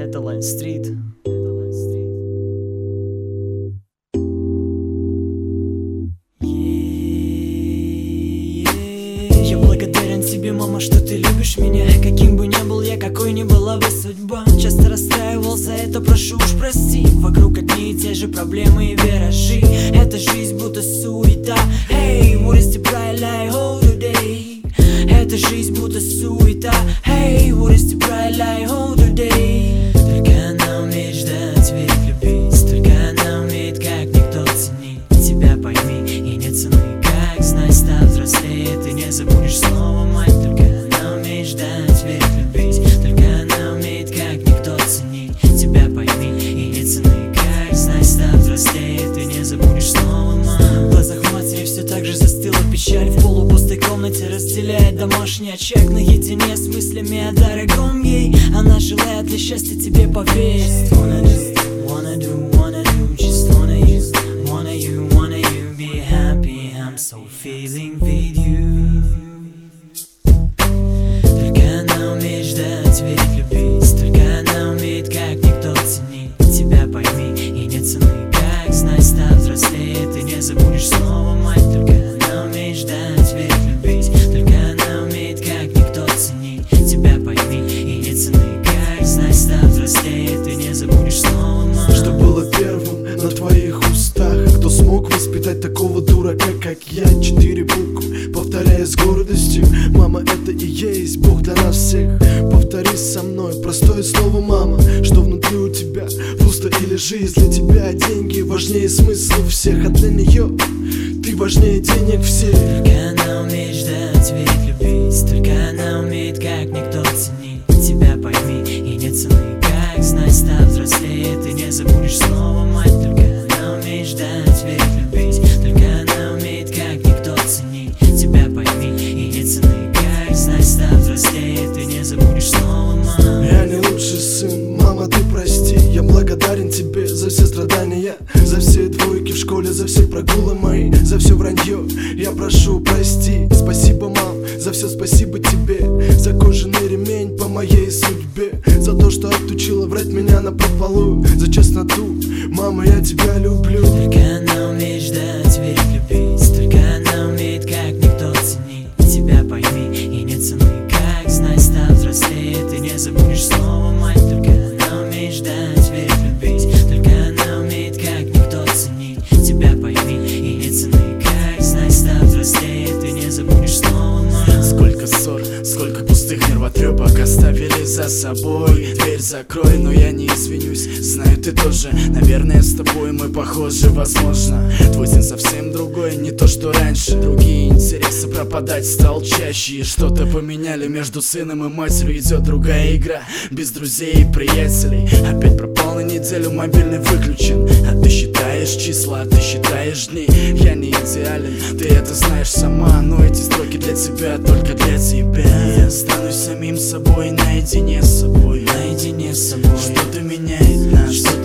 Это Лайн Стрит. Я благодарен тебе, мама, что ты любишь меня. Каким бы ни был я, какой ни была бы судьба. Часто расстраивал, за это прошу уж прости. Вокруг одни и те же проблемы и виражи. Эта жизнь будто суета. Hey, what is the bright light oh today? Эта жизнь будто суета. Hey, what is the bright light oh today? Только она умеет ждать, верить, любить. Только она умеет, как никто ценить. Тебя пойми, и нет цены, как знай, став взрослее. Ты не забудешь снова мать. Только она умеет ждать, верить, любить. Только она умеет, как никто ценить. Тебя пойми, и нет цены, как знай, став взрослее. Ты не забудешь снова мать. В глазах матери все так же застыла печаль. В полупустой комнате разделяет домашний очаг. Наедине с мыслями о дорогом ей. Она желает для счастья тебе поверить. Wanna do, just wanna you be happy. I'm so feeling with you. Только она умеет ждать, верить, любить. Только она умеет, как никто ценить. Тебя пойми, и нет цены, как знай, став взрослее. Ты не забудешь снова мать. Только она умеет ждать, верить, любить. Только она умеет, как никто ценить. Тебя пойми, и нет цены, как знай, став взрослее. Ты не забудешь снова мать. Что было первым на твоих устах? Кто смог воспитать такого дурака, как я? 4 буквы, повторяя с гордостью. Мама, это и есть Бог для нас всех. Повтори со мной простое слово мама. Что внутри у тебя, пусто или жизнь? Для тебя деньги важнее смысла всех. А для нее ты важнее денег всех. Только она умеет ждать, верить, любить. Только она умеет, как никто ценить. Тебя пойми, и нет цены, как знай, став взрослее. Ты не забудешь снова мать. Только она умеет ждать, верить, любить. Только она умеет, как никто ценить. Тебя пойми, и нет цены, как знай, став взрослее. Ты не забудешь снова мать. Я не лучший сын, мама, ты прости. Я благодарен тебе за все страдания, за все двойки в школе, за все прогулы мои, за все вранье. Я прошу, прости. Спасибо, мам, за все спасибо тебе. За кожаный ремень по моей судьбе. За то, что отучила врать меня напропалую. За честноту, мама, я тебя люблю. Только она умеет ждать, верить, любить. Только она умеет, как никто ценить. Тебя пойми, и нет цены, как знай, став взрослее. Ты не забудешь снова мать. Только она умеет ждать, верить, любить. Только она умеет, как никто ценить. Тебя пойми, и нет цены, как знай, став взрослее. Ты не забудешь снова мать. Сколько ссор, сколько пустых нервотрепок оставили за собой. Дверь закрой, но я не извинюсь. Знаю, ты тоже, наверное, с тобой мы похожи, возможно. Твой сын совсем другой, не то что раньше. Другие интересы, пропадать стал чаще. И что-то поменяли между сыном и матерью. Идет другая игра, без друзей и приятелей. Опять пропал на неделю, мобильный выключен. А ты считаешь числа, а ты считаешь дни. Я не идеален, ты это знаешь сама. Но эти строки для тебя, только для тебя. Я останусь самим собой, наедине с собой. Наедине с собой. Что-то меняет нас, что